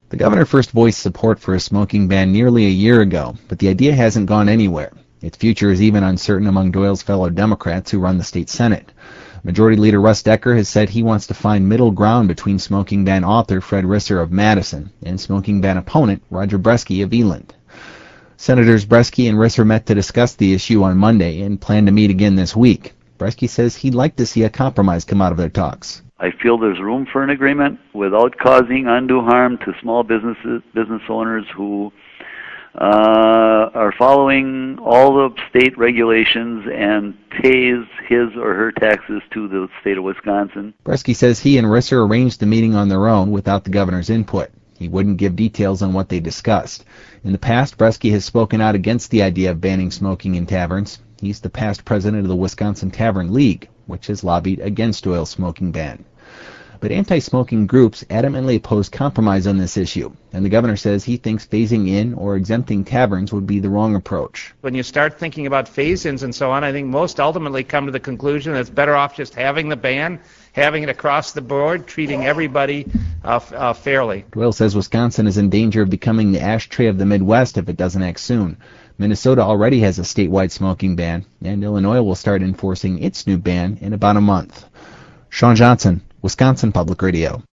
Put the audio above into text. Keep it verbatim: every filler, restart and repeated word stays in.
The governor first voiced support for a smoking ban nearly a year ago, but the idea hasn't gone anywhere. Its future is even uncertain among Doyle's fellow Democrats who run the state Senate. Majority Leader Russ Decker has said he wants to find middle ground between smoking ban author Fred Risser of Madison and smoking ban opponent Roger Bresky of Eland. Senators Bresky and Risser met to discuss the issue on Monday and plan to meet again this week. Bresky says he'd like to see a compromise come out of their talks. I feel there's room for an agreement without causing undue harm to small businesses, business owners who uh, are following all the state regulations and pays his or her taxes to the state of Wisconsin. Bresky says he and Risser arranged the meeting on their own without the governor's input. He wouldn't give details on what they discussed. In the past, Bresky has spoken out against the idea of banning smoking in taverns. He's the past president of the Wisconsin Tavern League, which has lobbied against Doyle's smoking ban. But anti-smoking groups adamantly oppose compromise on this issue, and the governor says he thinks phasing in or exempting taverns would be the wrong approach. When you start thinking about phase-ins and so on, I think most ultimately come to the conclusion that it's better off just having the ban, having it across the board, treating everybody uh, uh, fairly. Doyle says Wisconsin is in danger of becoming the ashtray of the Midwest if it doesn't act soon. Minnesota already has a statewide smoking ban, and Illinois will start enforcing its new ban in about a month. Sean Johnson, Wisconsin Public Radio.